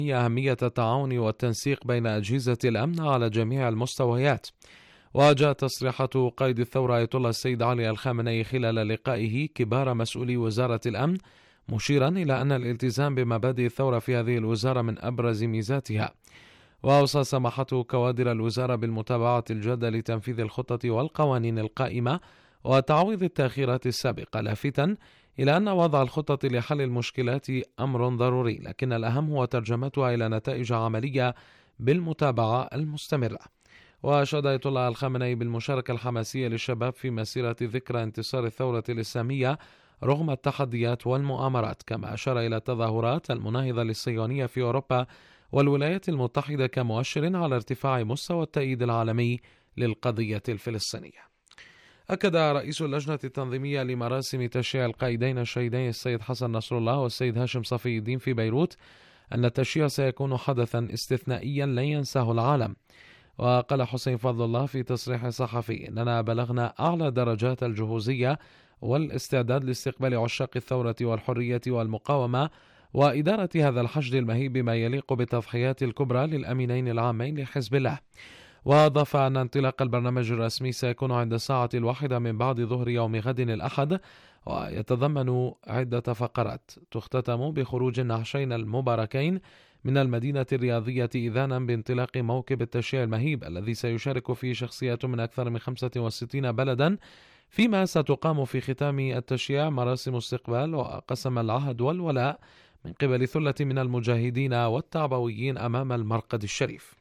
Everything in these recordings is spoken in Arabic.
أهمية التعاون والتنسيق بين أجهزة الأمن على جميع المستويات. وجاء تصريحات قائد الثورة آية الله السيد علي الخامنئي خلال لقائه كبار مسؤولي وزارة الأمن، مشيرا إلى أن الالتزام بمبادئ الثورة في هذه الوزارة من أبرز ميزاتها. وأوصى سماحته كوادر الوزارة بالمتابعة الجادة لتنفيذ الخطة والقوانين القائمة وتعويض التأخيرات السابقة، لافتا إلى أن وضع الخطة لحل المشكلات أمر ضروري، لكن الأهم هو ترجمتها إلى نتائج عملية بالمتابعة المستمرة. وأشاد آية الله الخامنئي بالمشاركة الحماسية للشباب في مسيرة ذكرى انتصار الثورة الإسلامية رغم التحديات والمؤامرات، كما أشار إلى التظاهرات المناهضة للصهيونية في أوروبا والولايات المتحدة كمؤشر على ارتفاع مستوى التأييد العالمي للقضية الفلسطينية. أكد رئيس اللجنة التنظيمية لمراسم تشييع القائدين الشهيدين السيد حسن نصر الله والسيد هاشم صفي الدين في بيروت أن التشييع سيكون حدثا استثنائيا لن ينساه العالم. وقال حسين فضل الله في تصريح صحفي: إننا بلغنا أعلى درجات الجهوزية والاستعداد لاستقبال عشاق الثورة والحرية والمقاومة وإدارة هذا الحشد المهيب بما يليق بالتضحيات الكبرى للأمينين العامين لحزب الله. وأضاف أن انطلاق البرنامج الرسمي سيكون عند الساعة 1 من بعد ظهر يوم غد الأحد، ويتضمن عدة فقرات تختتم بخروج النعشين المباركين من المدينة الرياضية إذانا بانطلاق موكب التشييع المهيب الذي سيشارك فيه شخصيات من أكثر من 65 بلدا، فيما ستقام في ختام التشييع مراسم استقبال وقسم العهد والولاء من قبل ثلة من المجاهدين والتعبويين أمام المرقد الشريف.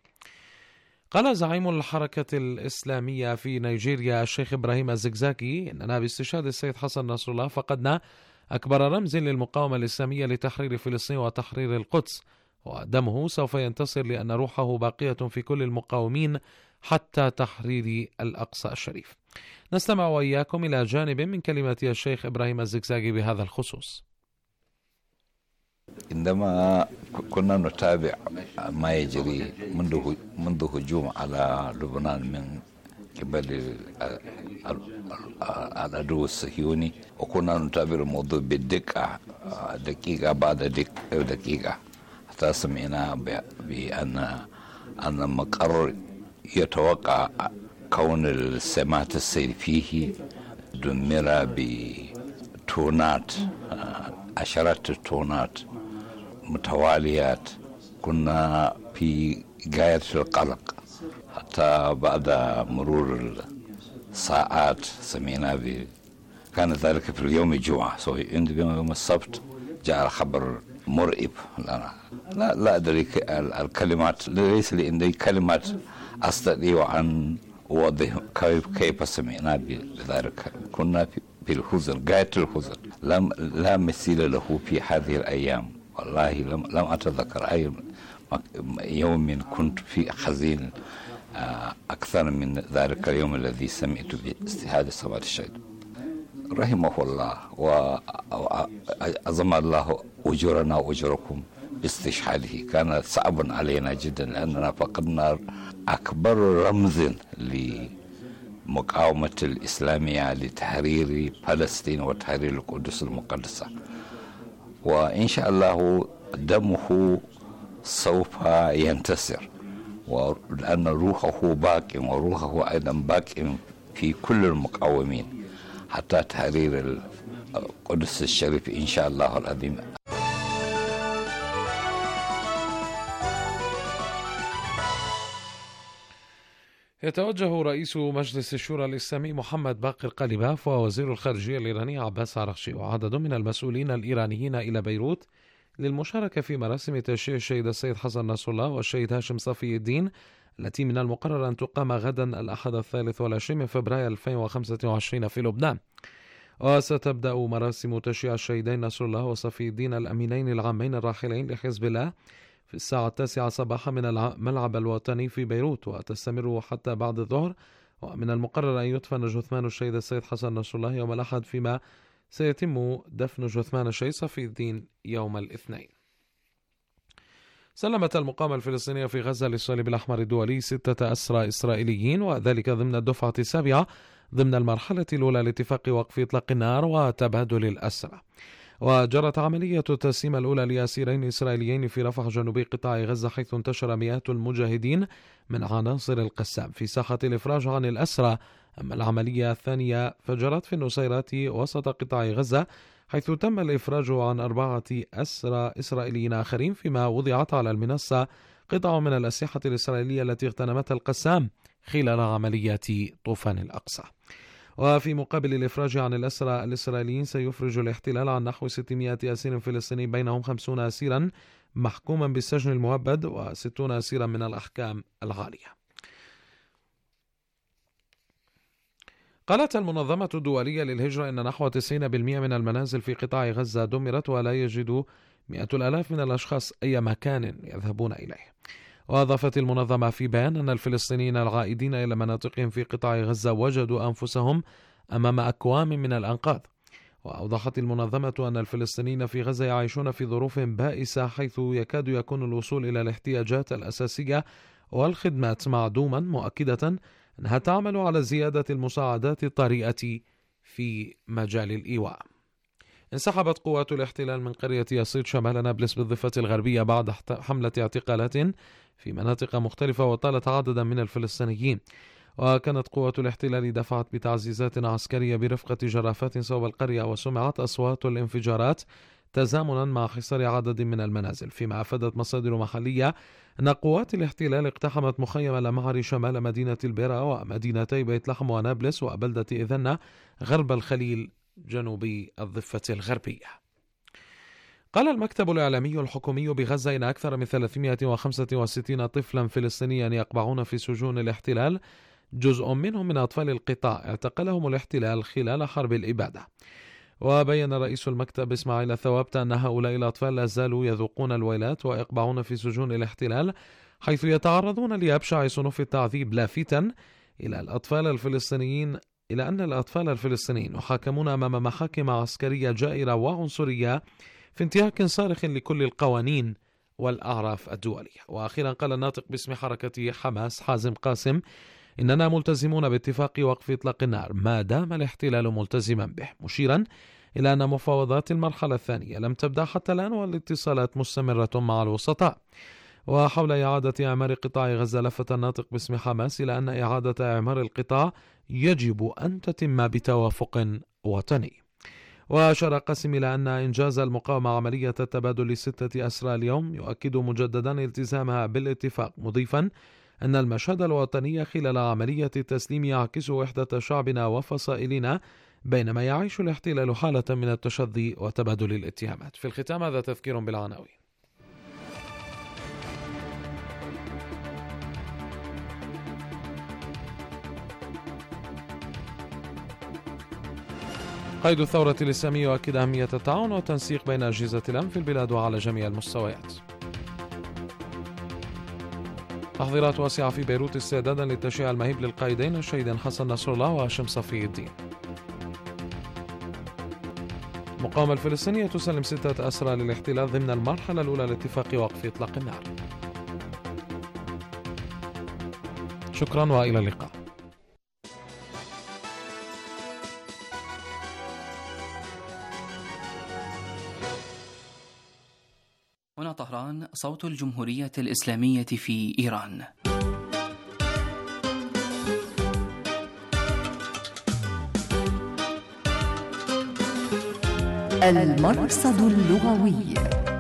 قال زعيم الحركة الإسلامية في نيجيريا الشيخ إبراهيم الزكزاكي: إننا باستشهاد السيد حسن نصر الله فقدنا أكبر رمز للمقاومة الإسلامية لتحرير فلسطين وتحرير القدس، ودمه سوف ينتصر لأن روحه باقية في كل المقاومين حتى تحرير الأقصى الشريف. نستمع وإياكم إلى جانب من كلمة الشيخ إبراهيم الزكزاكي بهذا الخصوص. عندما كنا نتابع ما يجري منذ هجوم على لبنان من قبل العدو الصهيوني، وكنا نتابع الموضوع بالدقة دقيقة بعد دقيقة، حتى سمعنا بأن المقر يتوقع كون السمات السير فيه دمر بتونات، عشرات التونات متواليات. كنا في غاية القلق حتى بعد مرور الساعات سمعنا كان ذلك في اليوم الجمعة، يوم السبت جاء الخبر مرعب لنا. لا أدري الكلمات، ليس عندي كلمات أستطيع أن أوضح كيف سمعنا بذلك. كنا في الحزن، غاية الحزن، لا مثيل له في هذه الأيام. والله لم أتذكر أي يوم كنت في حزين أكثر من ذلك اليوم الذي سمعت باستشهاد سماحة الشهيد رحمه الله، وأعظم الله أجورنا وأجوركم باستشهاده. كان صعبا علينا جدا لأننا فقدنا أكبر رمز لمقاومة الإسلامية لتحرير فلسطين وتحرير القدس المقدسة. وإن شاء الله دمه سوف ينتصر، ولأن روحه باق، وروحه أيضا باق في كل المقاومين حتى تحرير القدس الشريف إن شاء الله العظيم. يتوجه رئيس مجلس الشورى الإسلامي محمد باقر قليباف ووزير الخارجية الإيراني عباس عرغشي وعدد من المسؤولين الإيرانيين إلى بيروت للمشاركة في مراسم تشييع الشهيد السيد حسن نصر الله والشهيد هاشم صفي الدين، التي من المقرر أن تقام غدا الأحد 23 فبراير 2025 في لبنان. وستبدأ مراسم تشييع الشهيدين نصر الله وصفي الدين الأمينين العامين الراحلين لحزب الله في الساعة 9 صباحا من الملعب الوطني في بيروت، وتستمر حتى بعد الظهر. ومن المقرر أن يدفن جثمان الشهيد السيد حسن نصر الله يوم الأحد، فيما سيتم دفن جثمان الشهيد صفي الدين يوم الاثنين. سلمت المقاومة الفلسطينية في غزة للصليب الأحمر الدولي 6 أسرى إسرائيليين، وذلك ضمن الدفعة السابعة ضمن المرحلة الأولى لاتفاق وقف إطلاق النار وتبادل الأسرى. وجرت عملية التسليم الأولى لأسيرين إسرائيليين في رفح جنوبي قطاع غزة، حيث انتشر مئات المجاهدين من عناصر القسام في ساحة الإفراج عن الأسرى. أما العملية الثانية فجرت في النصيرات وسط قطاع غزة، حيث تم الإفراج عن 4 أسرى إسرائيليين آخرين، فيما وضعت على المنصة قطع من الأسلحة الإسرائيلية التي اغتنمتها القسام خلال عمليات طوفان الأقصى. وفي مقابل الإفراج عن الأسرى الإسرائيليين، سيفرج الاحتلال عن نحو 600 أسير فلسطيني، بينهم 50 أسيرا محكوما بالسجن المؤبد و60 أسيرا من الأحكام العالية. قالت المنظمة الدولية للهجرة إن نحو 90% من المنازل في قطاع غزة دمرت، ولا يجد 100,000 من الأشخاص أي مكان يذهبون إليه. وأضافت المنظمة في بيان أن الفلسطينيين العائدين إلى مناطقهم في قطاع غزة وجدوا أنفسهم أمام أكوام من الأنقاض. وأوضحت المنظمة أن الفلسطينيين في غزة يعيشون في ظروف بائسة، حيث يكاد يكون الوصول إلى الاحتياجات الأساسية والخدمات معدوما، مؤكدة أنها تعمل على زيادة المساعدات الطارئة في مجال الإيواء. انسحبت قوات الاحتلال من قرية يصيد شمال نابلس بالضفة الغربية بعد حملة اعتقالات في مناطق مختلفة وطالت عددا من الفلسطينيين. وكانت قوات الاحتلال دفعت بتعزيزات عسكرية برفقة جرافات صوب القرية، وسمعت أصوات الانفجارات تزامنا مع حصار عدد من المنازل، فيما أفادت مصادر محلية أن قوات الاحتلال اقتحمت مخيم الأمعري شمال مدينة البيرة ومدينتي بيت لحم ونابلس وبلدة إذنة غرب الخليل جنوبي الضفة الغربية. قال المكتب الإعلامي الحكومي بغزة إن أكثر من 365 طفلا فلسطينيا يقبعون في سجون الاحتلال، جزء منهم من أطفال القطاع اعتقلهم الاحتلال خلال حرب الإبادة. وبين رئيس المكتب إسماعيل ثوابت أن هؤلاء الأطفال لا زالوا يذوقون الويلات ويقبعون في سجون الاحتلال، حيث يتعرضون لأبشع صنوف التعذيب، لافتا إلى أن الأطفال الفلسطينيين يحاكمون أمام محاكم عسكرية جائرة وعنصرية في انتهاك صارخ لكل القوانين والأعراف الدولية. وأخيرا قال الناطق باسم حركة حماس حازم قاسم إننا ملتزمون باتفاق وقف إطلاق النار ما دام الاحتلال ملتزما به، مشيرا إلى أن مفاوضات المرحلة الثانية لم تبدأ حتى الآن والاتصالات مستمرة مع الوسطاء. وحول إعادة إعمار قطاع غزة، لفت الناطق باسم حماس إلى أن إعادة إعمار القطاع يجب أن تتم بتوافق وطني. وأشار قاسم إلى أن إنجاز المقاومة عملية التبادل ل6 أسرى اليوم يؤكد مجددا التزامها بالاتفاق، مضيفا أن المشهد الوطني خلال عملية التسليم يعكس وحدة شعبنا وفصائلنا، بينما يعيش الاحتلال حالة من التشظي وتبادل الاتهامات. في الختام هذا تذكير بالعناوين. قائد الثورة الإسلامية يؤكد أهمية التعاون والتنسيق بين أجهزة الأمن في البلاد وعلى جميع المستويات. تحضيرات واسعة في بيروت استعدادا للتشييع المهيب للقائدين الشهيدين حسن نصر الله وهاشم صفي الدين. المقاومة الفلسطينية تسلم 6 أسرى للاحتلال ضمن المرحلة الأولى لاتفاق وقف إطلاق النار. شكرا وإلى اللقاء. هنا طهران، صوت الجمهورية الإسلامية في إيران. المرصد اللغوي.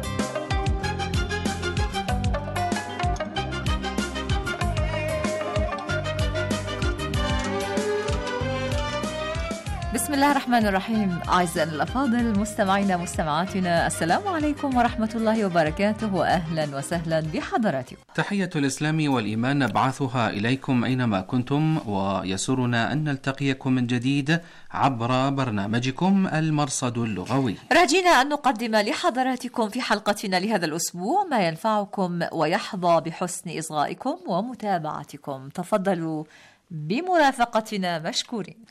بسم الله الرحمن الرحيم. أعزائنا الأفاضل، مستمعينا مستمعاتنا، السلام عليكم ورحمة الله وبركاته، وأهلا وسهلا بحضراتكم. تحية الإسلام والإيمان نبعثها إليكم أينما كنتم، ويسرنا أن نلتقيكم من جديد عبر برنامجكم المرصد اللغوي، راجينا أن نقدم لحضراتكم في حلقتنا لهذا الأسبوع ما ينفعكم ويحظى بحسن إصغائكم ومتابعتكم. تفضلوا بمرافقتنا مشكورين.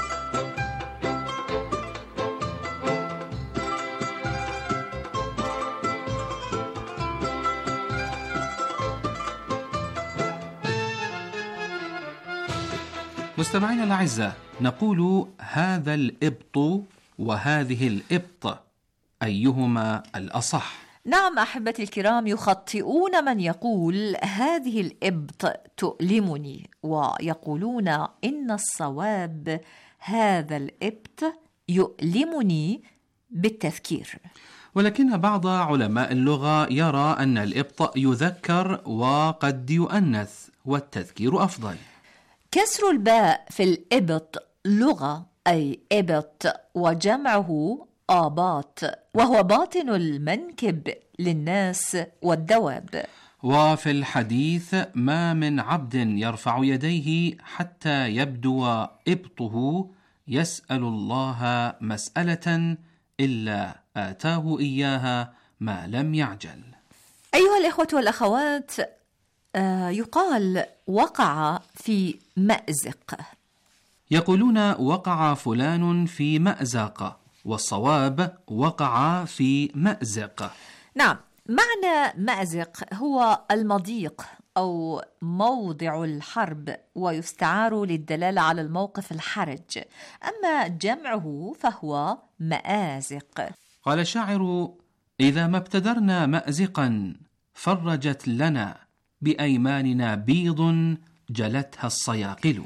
مستمعينا الأعزاء، نقول هذا الإبط وهذه الإبط، أيهما الأصح؟ نعم أحبتي الكرام، يخطئون من يقول هذه الإبط تؤلمني، ويقولون إن الصواب هذا الإبط يؤلمني بالتذكير. ولكن بعض علماء اللغة يرى أن الإبط يذكر وقد يؤنث، والتذكير أفضل. كسر الباء في الإبط لغة، أي إبط، وجمعه آباط، وهو باطن المنكب للناس والدواب. وفي الحديث: ما من عبد يرفع يديه حتى يبدو إبطه يسأل الله مسألة إلا آتاه إياها ما لم يعجل. أيها الإخوة والأخوات، يقال وقع في مأزق. يقولون وقع فلان في مأزق، والصواب وقع في مأزق. نعم، معنى مأزق هو المضيق أو موضع الحرب، ويستعار للدلالة على الموقف الحرج، أما جمعه فهو مآزق. قال الشاعر: إذا ما ابتدرنا مأزقا فرجت لنا بأيماننا بيض جلتها الصياقل.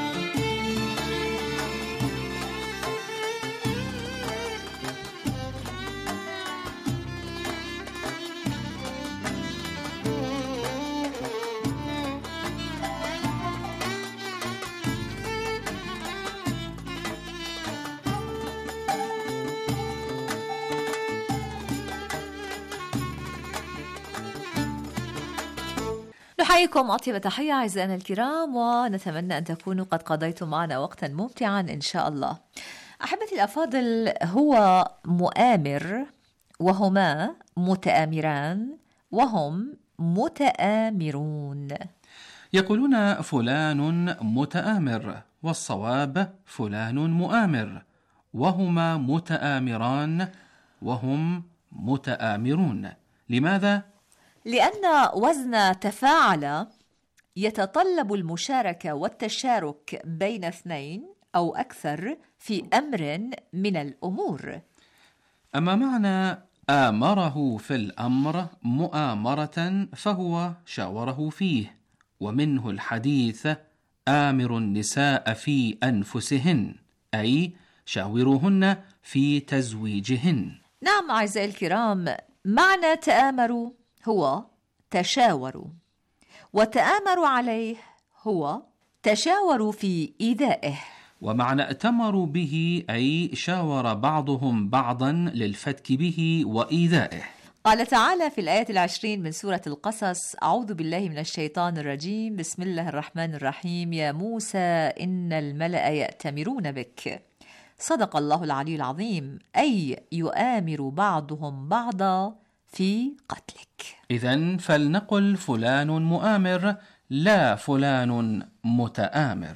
نحييكم أطيب تحية أعزائنا الكرام، ونتمنى أن تكونوا قد قضيتم معنا وقتا ممتعا إن شاء الله. أحبتي الأفاضل، هو مؤامر، وهما متآمران، وهم متآمرون. يقولون فلان متآمر، والصواب فلان مؤامر، وهما متآمران وهم متآمرون. لماذا؟ لأن وزن تفاعل يتطلب المشاركة والتشارك بين اثنين أو أكثر في أمر من الأمور. أما معنى آمره في الأمر مؤامرة فهو شاوره فيه، ومنه الحديث: آمر النساء في أنفسهن، أي شاوروهن في تزويجهن. نعم أعزائي الكرام، معنى تآمروا هو تشاوروا، وتآمروا عليه هو تشاوروا في إيذائه. ومعنى ائتمروا به أي شاور بعضهم بعضا للفتك به وإيذائه. قال تعالى في الآية 20 من سورة القصص: أعوذ بالله من الشيطان الرجيم، بسم الله الرحمن الرحيم، يا موسى إن الملأ يأتمرون بك. صدق الله العلي العظيم، أي يؤامر بعضهم بعضا في قتلك. إذن فلنقل فلان مؤامر، لا فلان متآمر.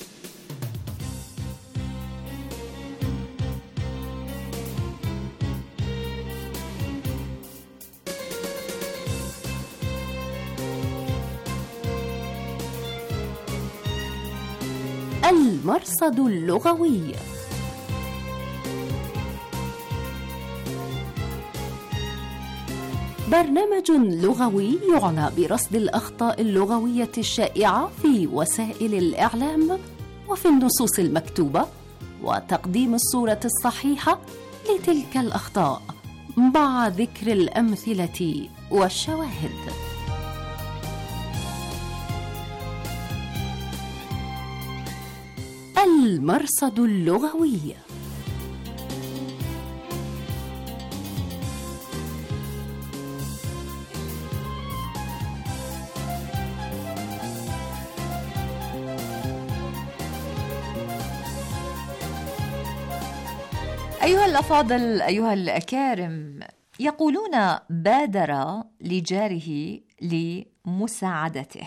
المرصد اللغوي. برنامج لغوي يعنى برصد الأخطاء اللغوية الشائعة في وسائل الإعلام وفي النصوص المكتوبة، وتقديم الصورة الصحيحة لتلك الأخطاء مع ذكر الأمثلة والشواهد. المرصد اللغوي. أيها الأفاضل، أيها الأكارم، يقولون بادر لجاره لمساعدته.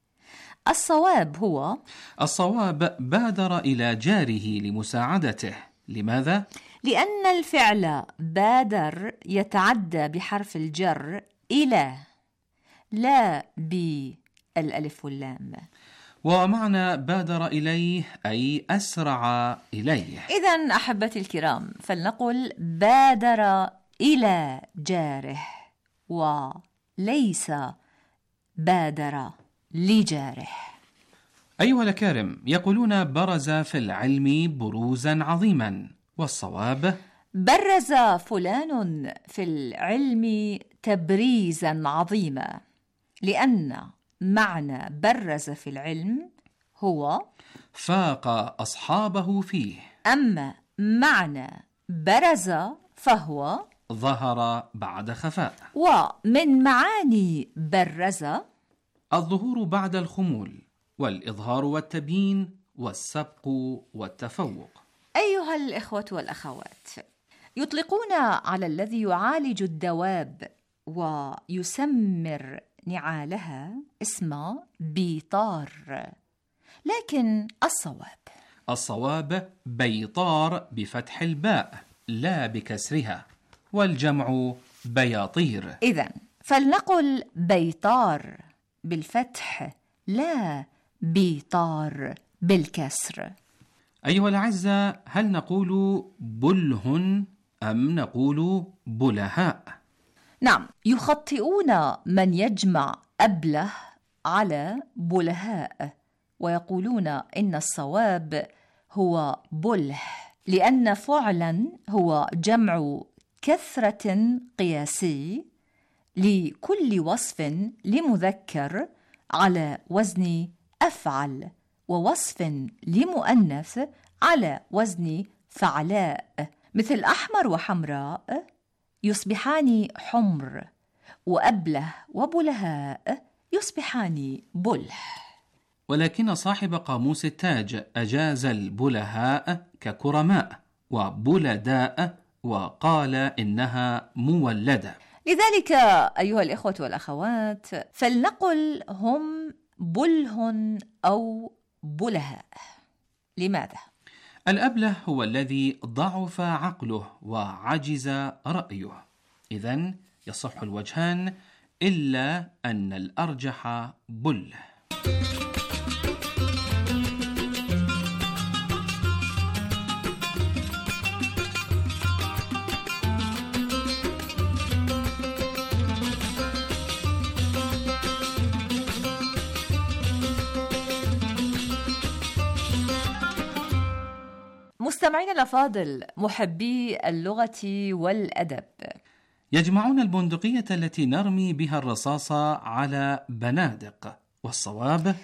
الصواب بادر إلى جاره لمساعدته. لماذا؟ لأن الفعل بادر يتعدى بحرف الجر إلى، لا بالألف واللام. ومعنى بادر إليه أي أسرع إليه. إذن أحبتي الكرام، فلنقل بادر إلى جاره، وليس بادر لجاره. أيها الأكارم، يقولون برز في العلم بروزا عظيما، والصواب برز فلان في العلم تبريزا عظيما، لأن معنى برز في العلم هو فاق أصحابه فيه، أما معنى برز فهو ظهر بعد خفاء. ومن معاني برز الظهور بعد الخمول، والإظهار والتبيين، والسبق والتفوق. أيها الإخوة والأخوات، يطلقون على الذي يعالج الدواب ويسمر نعالها اسم بيطار، لكن الصواب بيطار بفتح الباء لا بكسرها، والجمع بياطير. إذن فلنقل بيطار بالفتح لا بيطار بالكسر. أيها الأعزاء، هل نقول بله أم نقول بلهاء؟ نعم، يخطئون من يجمع أبله على بلهاء، ويقولون إن الصواب هو بله، لأن فعلا هو جمع كثرة قياسي لكل وصف لمذكر على وزن أفعل، ووصف لمؤنث على وزن فعلاء، مثل أحمر وحمراء يصبحان حمر، وأبله وبلهاء يصبحان بله. ولكن صاحب قاموس التاج أجاز البلهاء ككرماء وبلداء، وقال إنها مولدة. لذلك أيها الإخوة والأخوات، فلنقل هم بله أو بلهاء. لماذا؟ الأبله هو الذي ضعف عقله وعجز رأيه، إذن يصح الوجهان، إلا أن الأرجح بله. مستمعين الأفاضل، محبي اللغة والأدب، يجمعون البندقية التي نرمي بها الرصاص على بنادق، والصواب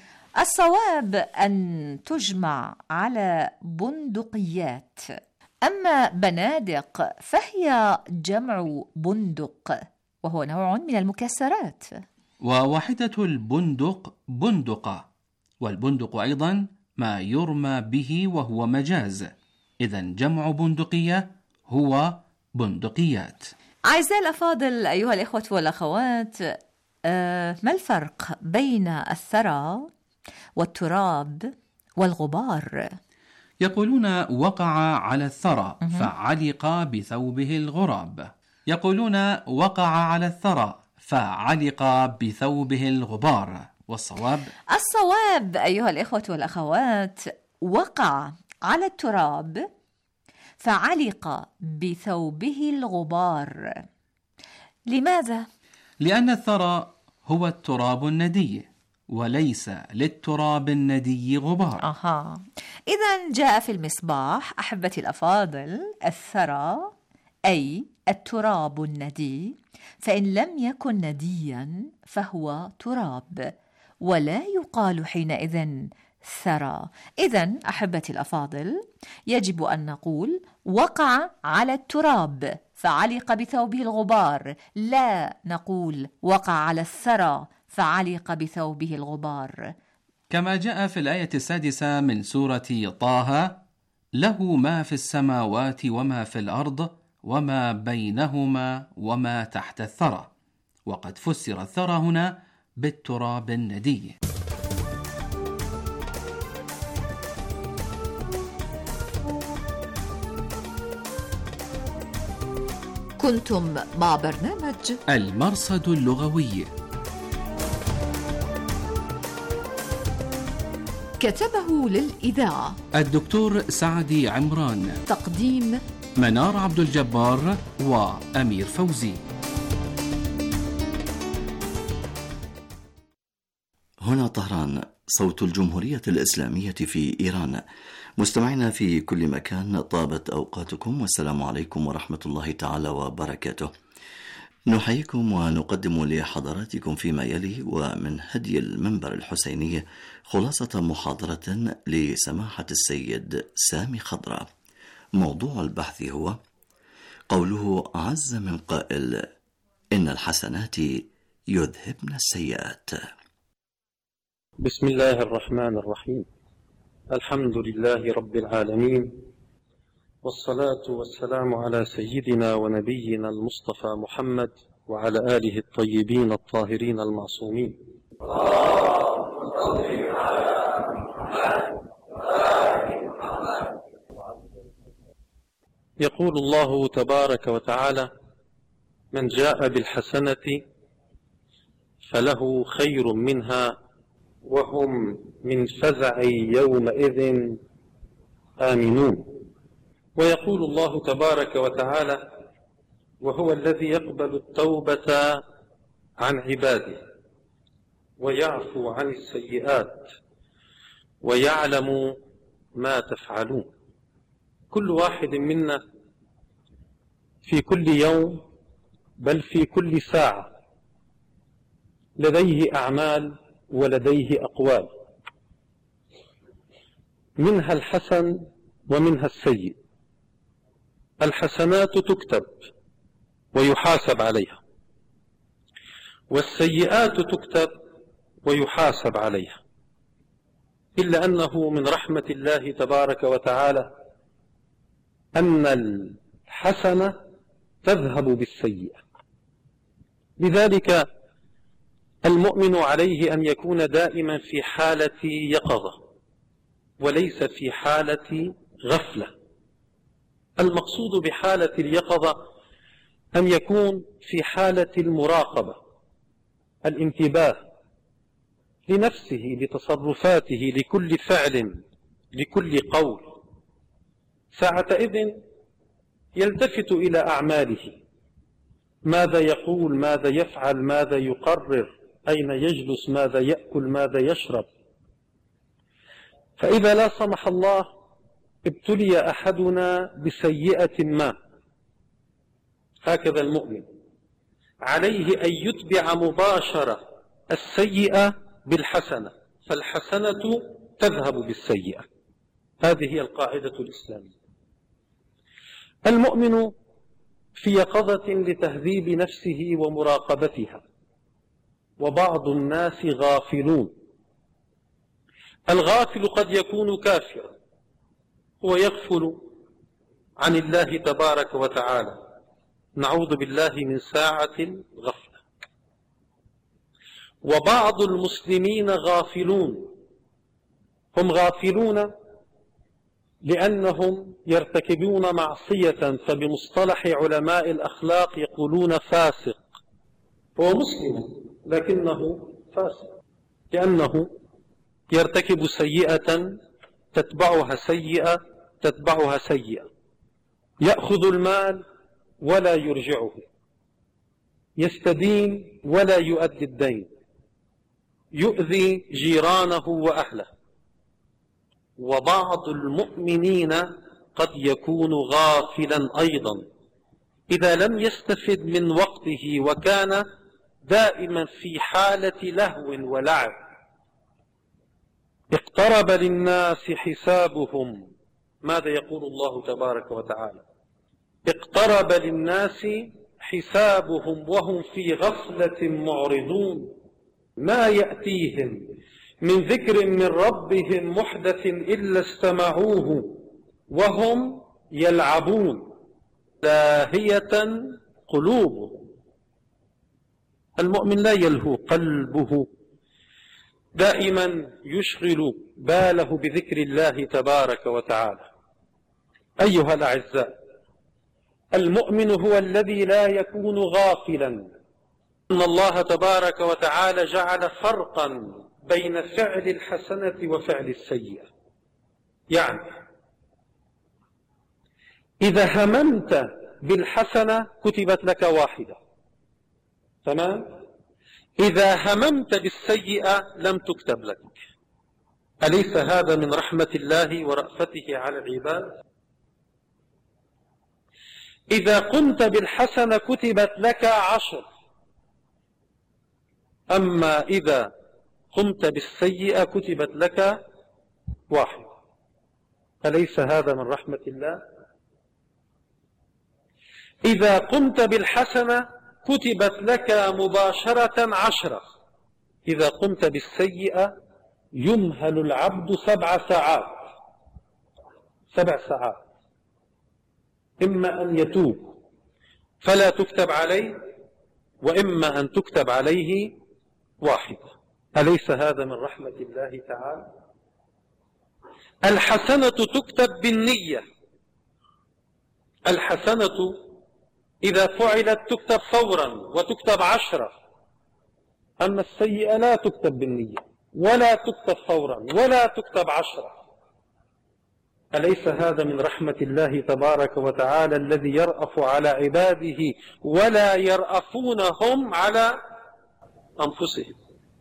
أن تجمع على بندقيات، أما بنادق فهي جمع بندق، وهو نوع من المكسرات. وواحدة البندق بندقة، والبندق أيضا ما يرمى به وهو مجاز، إذن جمع بندقية هو بندقيات. أعزائي الأفاضل، أيها الإخوة والأخوات، ما الفرق بين الثرى والتراب والغبار؟ يقولون وقع على الثرى فعلق بثوبه الغراب، يقولون وقع على الثرى فعلق بثوبه الغبار، والصواب أيها الإخوة والأخوات، وقع على التراب فعلق بثوبه الغبار. لماذا؟ لأن الثرى هو التراب الندي، وليس للتراب الندي غبار. إذن جاء في المصباح أحبتي الأفاضل الثرى أي التراب الندي، فإن لم يكن نديا فهو تراب، ولا يقال حينئذ ثرى. إذن أحبتي الأفاضل، يجب أن نقول وقع على التراب فعلق بثوبه الغبار، لا نقول وقع على الثرى فعلق بثوبه الغبار. كما جاء في الآية 6 من سورة طه: له ما في السماوات وما في الأرض وما بينهما وما تحت الثرى، وقد فسر الثرى هنا بالتراب الندي. كنتم مع برنامج المرصد اللغوي، كتبه للإذاعة الدكتور سعدي عمران، تقديم منار عبد الجبار وأمير فوزي. هنا طهران، صوت الجمهورية الإسلامية في إيران. مستمعينا في كل مكان، طابت أوقاتكم والسلام عليكم ورحمة الله تعالى وبركاته. نحييكم ونقدم لحضراتكم فيما يلي ومن هدي المنبر الحسيني خلاصة محاضرة لسماحة السيد سامي خضرة. موضوع البحث هو قوله عز من قائل: إن الحسنات يذهبن السيئات. بسم الله الرحمن الرحيم. الحمد لله رب العالمين، والصلاة والسلام على سيدنا ونبينا المصطفى محمد وعلى آله الطيبين الطاهرين المعصومين. يقول الله تبارك وتعالى: من جاء بالحسنة فله خير منها وهم من فزع يومئذ آمنون. ويقول الله تبارك وتعالى: وهو الذي يقبل التوبة عن عباده ويعفو عن السيئات ويعلم ما تفعلون. كل واحد منا في كل يوم، بل في كل ساعة، لديه أعمال ولديه أقوال، منها الحسن ومنها السيء. الحسنات تكتب ويحاسب عليها، والسيئات تكتب ويحاسب عليها، إلا أنه من رحمة الله تبارك وتعالى أن الحسنة تذهب بالسيئة. لذلك المؤمن عليه أن يكون دائما في حالة يقظة وليس في حالة غفلة. المقصود بحالة اليقظة أن يكون في حالة المراقبة، الانتباه لنفسه، لتصرفاته، لكل فعل، لكل قول. ساعتئذ يلتفت إلى أعماله، ماذا يقول، ماذا يفعل، ماذا يقرر، أين يجلس، ماذا يأكل، ماذا يشرب. فإذا لا سمح الله ابتلي أحدنا بسيئة ما، هكذا المؤمن عليه أن يتبع مباشرة السيئة بالحسنة، فالحسنة تذهب بالسيئة. هذه هي القاعدة الإسلامية. المؤمن في يقظة لتهذيب نفسه ومراقبتها، وبعض الناس غافلون. الغافل قد يكون كافرا، هو يغفل عن الله تبارك وتعالى، نعوذ بالله من ساعة الغفلة. وبعض المسلمين غافلون، هم غافلون لأنهم يرتكبون معصية، فبمصطلح علماء الأخلاق يقولون فاسق. هو مسلم لكنه فاسق، لأنه يرتكب سيئة تتبعها سيئة تتبعها سيئة، يأخذ المال ولا يرجعه، يستدين ولا يؤدي الدين، يؤذي جيرانه وأهله. وبعض المؤمنين قد يكون غافلا أيضا إذا لم يستفد من وقته وكان دائما في حالة لهو ولعب. اقترب للناس حسابهم، ماذا يقول الله تبارك وتعالى؟ اقترب للناس حسابهم وهم في غفلة معرضون، ما يأتيهم من ذكر من ربهم محدث إلا استمعوه وهم يلعبون لاهية قلوبهم. المؤمن لا يلهو قلبه، دائما يشغل باله بذكر الله تبارك وتعالى. أيها الأعزاء، المؤمن هو الذي لا يكون غافلا. إن الله تبارك وتعالى جعل فرقا بين فعل الحسنة وفعل السيئة. يعني إذا هممت بالحسنة كتبت لك واحدة، تمام؟ إذا هممت بالسيئة لم تكتب لك. أليس هذا من رحمة الله ورأفته على العباد؟ إذا قمت بالحسنة كتبت لك 10، أما إذا قمت بالسيئة كتبت لك 1. أليس هذا من رحمة الله؟ إذا قمت بالحسنة كتبت لك مباشرة 10، إذا قمت بالسيئة يمهل العبد 7 ساعات. 7 ساعات، إما أن يتوب فلا تكتب عليه، وإما أن تكتب عليه 1. أليس هذا من رحمة الله تعالى؟ الحسنة تكتب بالنية. الحسنة إذا فعلت تكتب فورا وتكتب 10، أما السيئة لا تكتب بالنية ولا تكتب فورا ولا تكتب 10. أليس هذا من رحمة الله تبارك وتعالى الذي يرأف على عباده ولا يرأفون هم على أنفسهم؟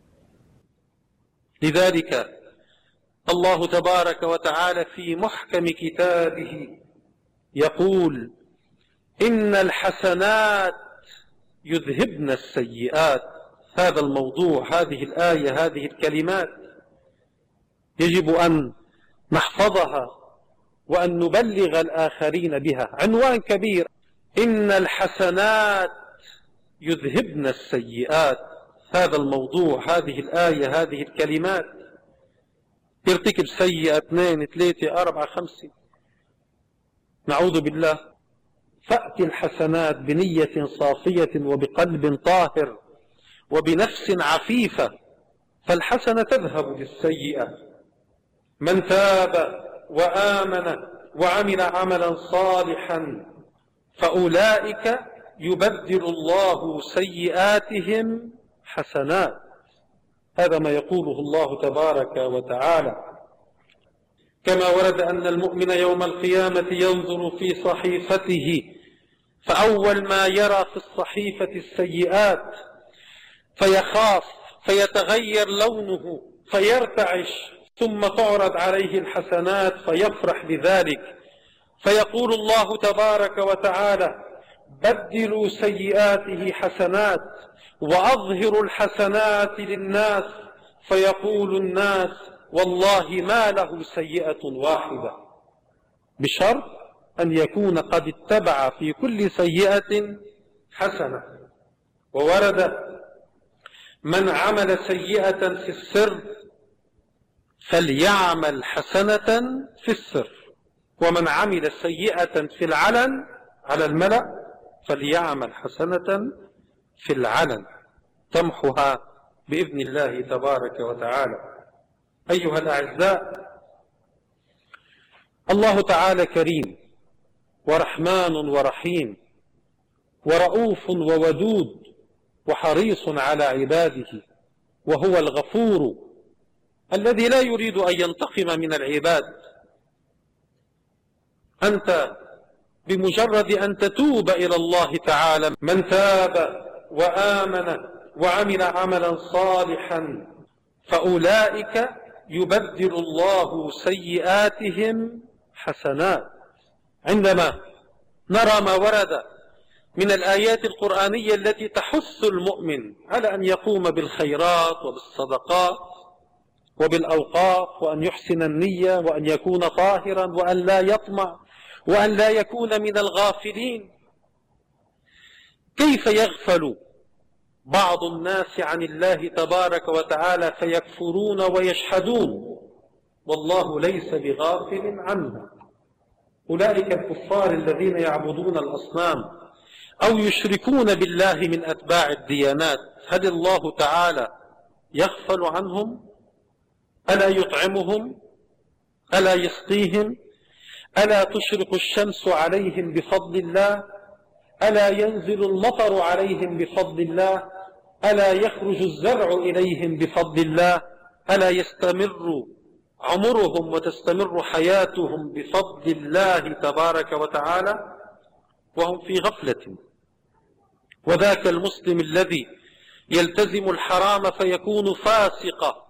لذلك الله تبارك وتعالى في محكم كتابه يقول: إن الحسنات يذهبن السيئات. هذا الموضوع، هذه الآية، هذه الكلمات يجب أن نحفظها وأن نبلغ الآخرين بها. عنوان كبير: إن الحسنات يذهبن السيئات. هذا الموضوع، هذه الآية، هذه الكلمات. ترتكب سيئة 2 3 4 5، نعوذ بالله، فأتي الحسنات بنية صافية وبقلب طاهر وبنفس عفيفة، فالحسنة تذهب بالسيئة. من تاب وآمن وعمل عملا صالحا فأولئك يبدل الله سيئاتهم حسنات. هذا ما يقوله الله تبارك وتعالى. كما ورد أن المؤمن يوم القيامة ينظر في صحيفته، فأول ما يرى في الصحيفة السيئات فيخاف فيتغير لونه فيرتعش، ثم تعرض عليه الحسنات فيفرح بذلك، فيقول الله تبارك وتعالى: بدلوا سيئاته حسنات وأظهروا الحسنات للناس، فيقول الناس: والله ما له سيئة واحدة، بشرط أن يكون قد اتبع في كل سيئة حسنة. وورد: من عمل سيئة في السر فليعمل حسنة في السر، ومن عمل سيئة في العلن على الملأ فليعمل حسنة في العلن تمحها بإذن الله تبارك وتعالى. أيها الأعزاء، الله تعالى كريم ورحمن ورحيم ورؤوف وودود وحريص على عباده، وهو الغفور الذي لا يريد أن ينتقم من العباد. أنت بمجرد أن تتوب إلى الله تعالى: من تاب وآمن وعمل عملا صالحا فأولئك يبدل الله سيئاتهم حسنات. عندما نرى ما ورد من الآيات القرآنية التي تحث المؤمن على أن يقوم بالخيرات وبالصدقات وبالأوقاف، وأن يحسن النية، وأن يكون طاهرا، وأن لا يطمع، وأن لا يكون من الغافلين، كيف يغفل بعض الناس عن الله تبارك وتعالى فيكفرون ويشهدون والله ليس بغافل عنه؟ أولئك الكفار الذين يعبدون الأصنام أو يشركون بالله من أتباع الديانات، هل الله تعالى يغفل عنهم؟ ألا يطعمهم؟ ألا يسقيهم؟ ألا تشرق الشمس عليهم بفضل الله؟ ألا ينزل المطر عليهم بفضل الله؟ ألا يخرج الزرع إليهم بفضل الله؟ ألا يستمر عمرهم وتستمر حياتهم بفضل الله تبارك وتعالى وهم في غفلة. وذاك المسلم الذي يلتزم الحرام فيكون فاسقا،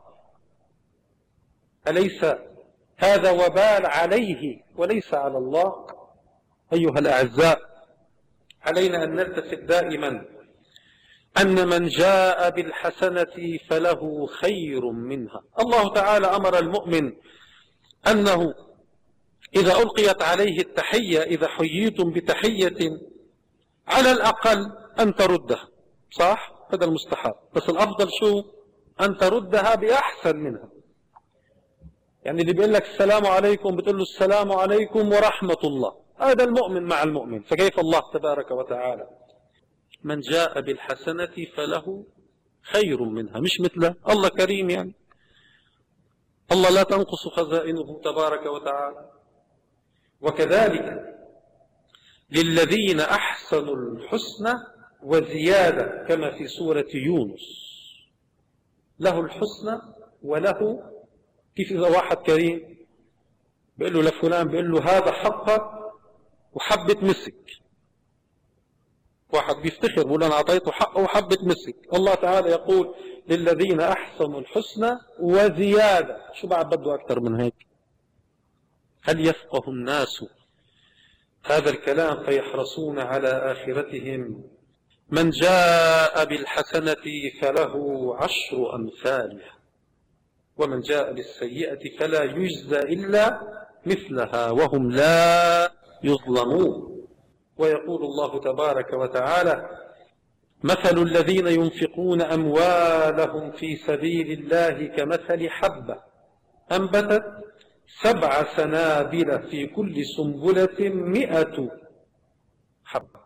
أليس هذا وبال عليه وليس على الله؟ أيها الأعزاء، علينا أن نلتفت دائما أن من جاء بالحسنة فله خير منها. الله تعالى أمر المؤمن أنه إذا ألقيت عليه التحية، إذا حييتم بتحية على الأقل أن تردها، صح؟ هذا المستحب، بس الأفضل شو؟ أن تردها بأحسن منها. يعني اللي بيقول لك السلام عليكم بتقول له السلام عليكم ورحمة الله، هذا المؤمن مع المؤمن. فكيف الله تبارك وتعالى من جاء بالحسنة فله خير منها، مش مثله. الله كريم، يعني الله لا تنقص خزائنه تبارك وتعالى. وكذلك للذين أحسنوا الحسنى وزيادة، كما في سورة يونس، له الحسنى وله. كيف إذا واحد كريم بيقول له لفلان، بيقول له هذا حقك وحبة مسك، واحد بيفتخر بيقول أنا أعطيته حقه وحبة مسك. الله تعالى يقول للذين أحسنوا الحسنى وزيادة. شو بعد بده أكثر من هيك؟ هل يفقه الناس هذا الكلام فيحرصون على آخرتهم؟ من جاء بالحسنة فله 10 أمثالها، ومن جاء بالسيئة فلا يجزى إلا مثلها وهم لا يظلمون. ويقول الله تبارك وتعالى مثل الذين ينفقون أموالهم في سبيل الله كمثل حبة أنبتت 7 سنابل في كل سنبلة 100 حبة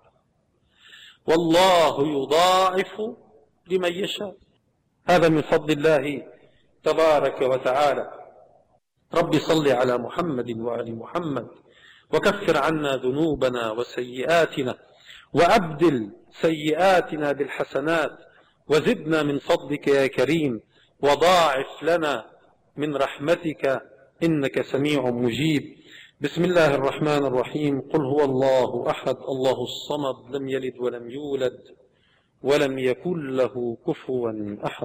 والله يضاعف لمن يشاء. هذا من فضل الله تبارك وتعالى. رب صل على محمد وآل محمد، وكفر عنا ذنوبنا وسيئاتنا، وأبدل سيئاتنا بالحسنات، وزدنا من فضلك يا كريم، وضاعف لنا من رحمتك إنك سميع مجيب. بسم الله الرحمن الرحيم. قل هو الله أحد الله الصمد لم يلد ولم يولد ولم يكن له كفوا أحد.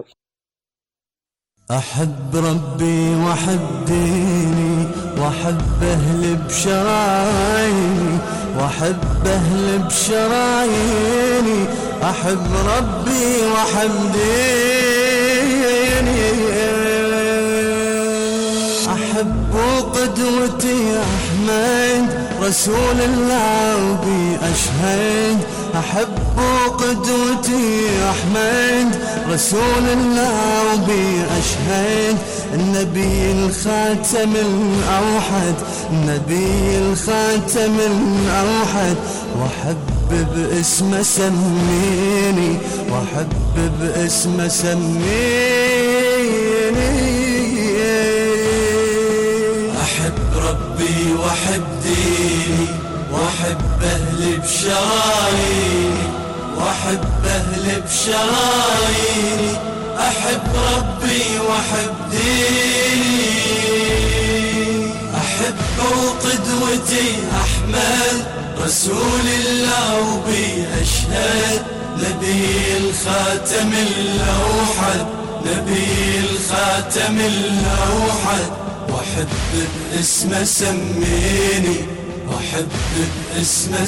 أحب ربي وأحب ديني وأحب أهل بشراييني وأحب أهل بشراييني، أحب ربي وأحب ديني، أحب قدوتي أحمد رسول الله وبي أشهد، أحب قدوتي أحمد رسول الله وبي أشهد، النبي الخاتم الأوحد، النبي الخاتم الأوحد، وأحب باسمه سميني، وأحب باسمه سميني، أحب ربي وأحب ديني وأحب أهل بشراييني وأحب أهل بشراييني، أحب ربي وأحب ديني، أحب قدوتي أحمد رسول الله وبي أشهد، نبي الخاتم الأوحد، نبي الخاتم الأوحد، وأحب باسمه سميني، وأحب باسمه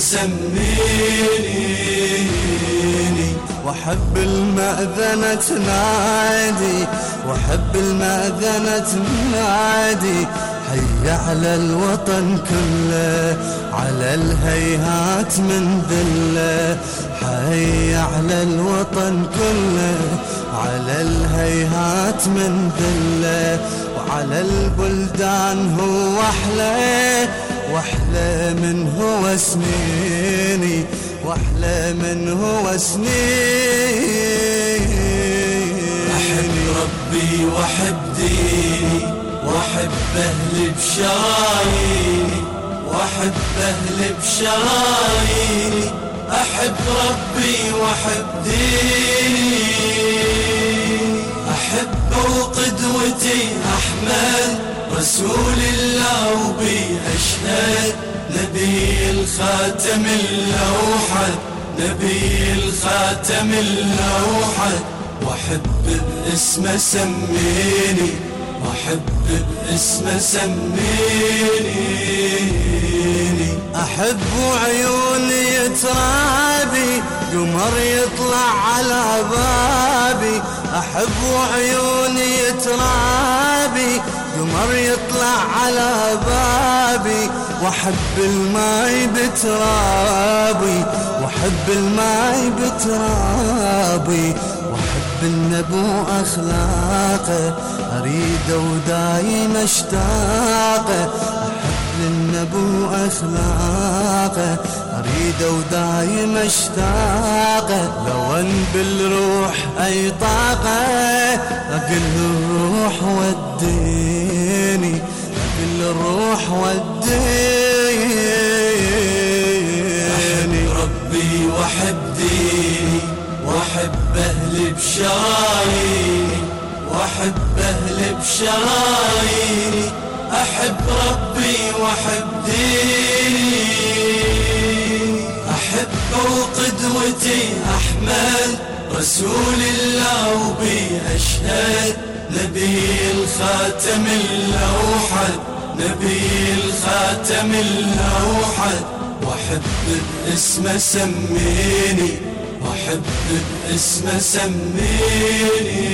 سميني، وأحب المأذنة تنادي، وأحب المأذنة تنادي، حي على الوطن كله على الهيهات من ذله، حي على الوطن كله على الهيهات من ذله، وعلى البلدان هو أحلى واحلى من هو سنيني، واحلى من هو سنيني، أحب ربي وأحب ديني وأحب أهل بشراييني وأحب أهل بشراييني، أحب ربي وأحب ديني، أحب قدوتي أحمد رسول الله وبي أشهد نبي الخاتم الأوحد نبي الخاتم الأوحد وأحب باسمه سميني وأحب باسمه سميني أحب عيوني ترابي قمر يطلع على بابي أحب عيوني ترابي قمر يطلع على بابي وأحب الماي بترابي وأحب الماي بترابي وأحب النبو أخلاقه أريده ودايم أشتاقه أحب النبو أخلاقه أريده ودايم أشتاقه لو أن بالروح أي طاقة أقل الروح وديني أقل الروح وديني أحب ربي وأحب ديني وأحب أهلي بشراييني وأحب أهلي بشراييني أحب ربي وأحب ديني أحب وقدوتي أحمد رسول الله وبي أشهد نبي الخاتم الأوحد نبي الخاتم الأوحد وأحب باسمه سميني وأحب باسمه سميني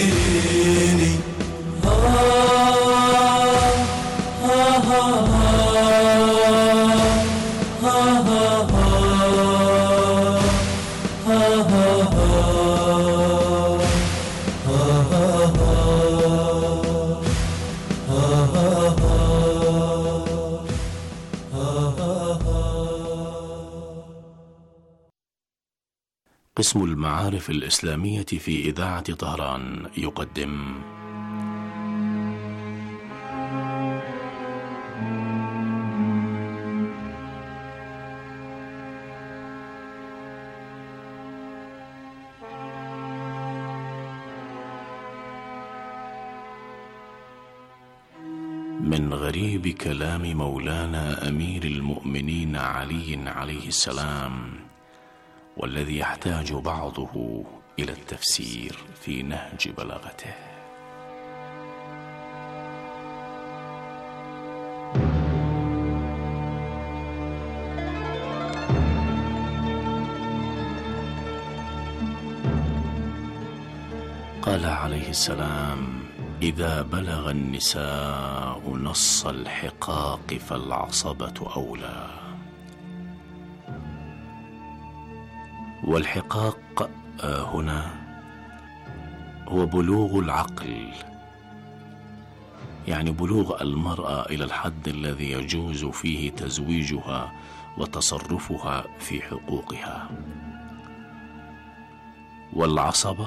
قسم المعارف الإسلامية في إذاعة طهران يقدم من غريب كلام مولانا أمير المؤمنين علي عليه السلام والذي يحتاج بعضه إلى التفسير في نهج بلاغته. قال عليه السلام: إذا بلغ النساء نص الحقاق فالعصبة أولى. والحقاق هنا هو بلوغ العقل، يعني بلوغ المرأة إلى الحد الذي يجوز فيه تزويجها وتصرفها في حقوقها. والعصبة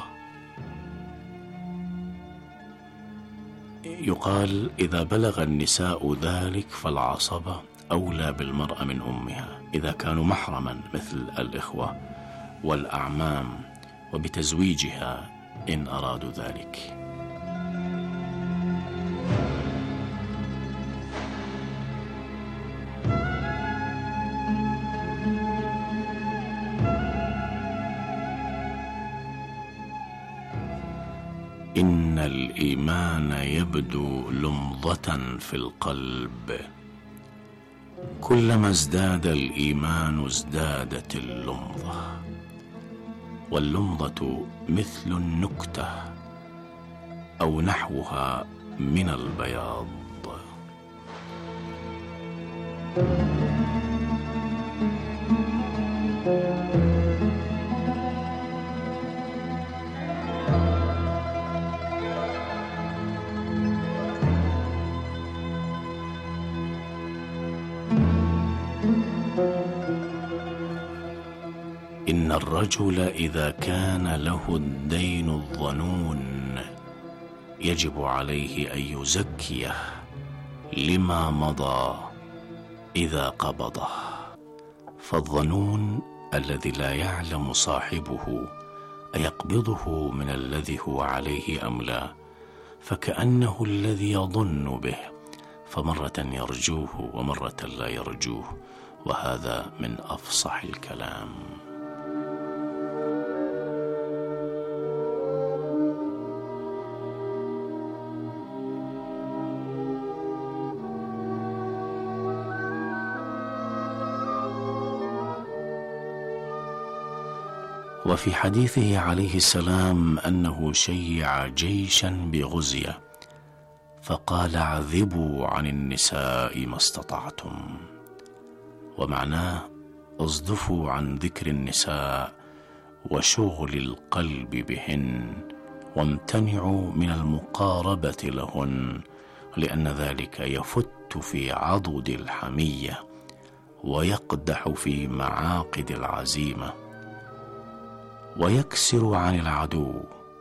يقال إذا بلغ النساء ذلك فالعصبة أولى بالمرأة من أمها إذا كانوا محرما مثل الإخوة والأعمام، وبتزويجها إن أرادوا ذلك. إن الإيمان يبدو لمضة في القلب، كلما ازداد الإيمان ازدادت اللمضة، واللمضة مثل النكتة أو نحوها من البياض. إن الرجل إذا كان له الدين الظنون يجب عليه أن يزكيه لما مضى إذا قبضه، فالظنون الذي لا يعلم صاحبه أيقبضه من الذي هو عليه أم لا، فكأنه الذي يظن به فمرة يرجوه ومرة لا يرجوه، وهذا من أفصح الكلام. وفي حديثه عليه السلام أنه شيع جيشا بغزية فقال: عذبوا عن النساء ما استطعتم، ومعناه اصدفوا عن ذكر النساء وشغل القلب بهن، وامتنعوا من المقاربة لهن، لأن ذلك يفت في عضد الحمية ويقدح في معاقد العزيمة، ويكسر عن العدو،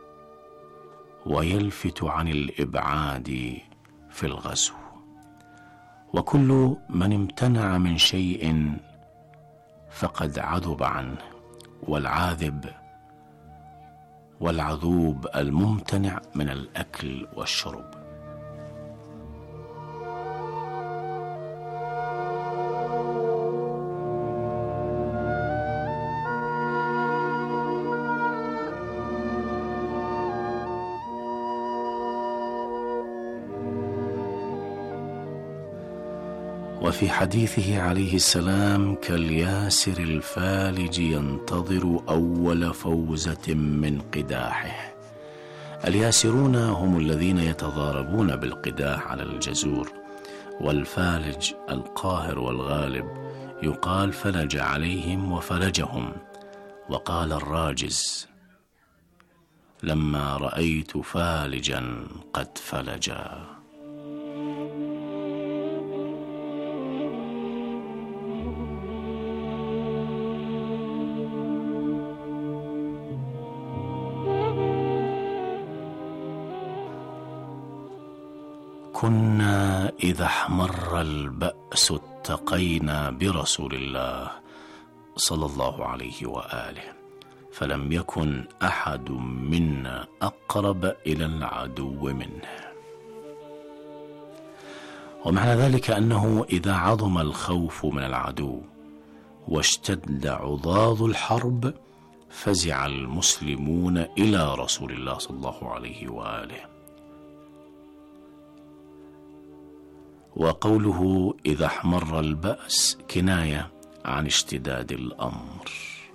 ويلفت عن الإبعاد في الغزو. وكل من امتنع من شيء فقد عذب عنه، والعذوب الممتنع من الأكل والشرب. وفي حديثه عليه السلام: كالياسر الفالج ينتظر أول فوزة من قداحه. الياسرون هم الذين يتضاربون بالقداح على الجزور، والفالج القاهر والغالب يقال فلج عليهم وفلجهم. وقال الراجز: لما رأيت فالجا قد فلجا. كنا إذا احمر البأس اتقينا برسول الله صلى الله عليه وآله، فلم يكن أحد منا أقرب إلى العدو منه. ومعنى ذلك أنه إذا عظم الخوف من العدو واشتد عضاض الحرب فزع المسلمون إلى رسول الله صلى الله عليه وآله. وقوله إذا احمر البأس كناية عن اشتداد الأمر.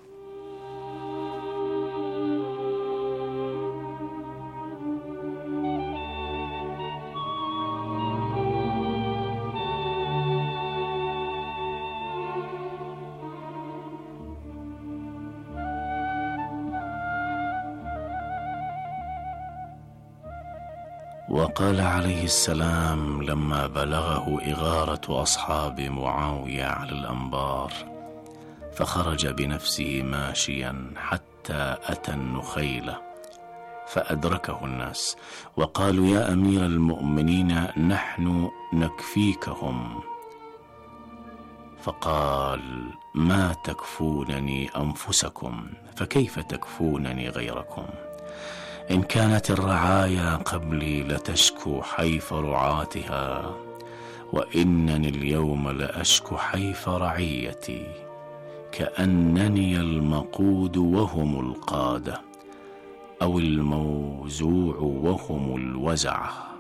وقال عليه السلام لما بلغه إغارة أصحاب معاوية على الأنبار، فخرج بنفسه ماشيا حتى أتى النخيلة فأدركه الناس وقالوا: يا أمير المؤمنين نحن نكفيكهم. فقال: ما تكفونني أنفسكم فكيف تكفونني غيركم؟ إن كانت الرعايا قبلي لتشكو حيف رعاتها، وإنني اليوم لأشكو حيف رعيتي، كأنني المقود وهم القادة، أو الموزوع وهم الوزعة.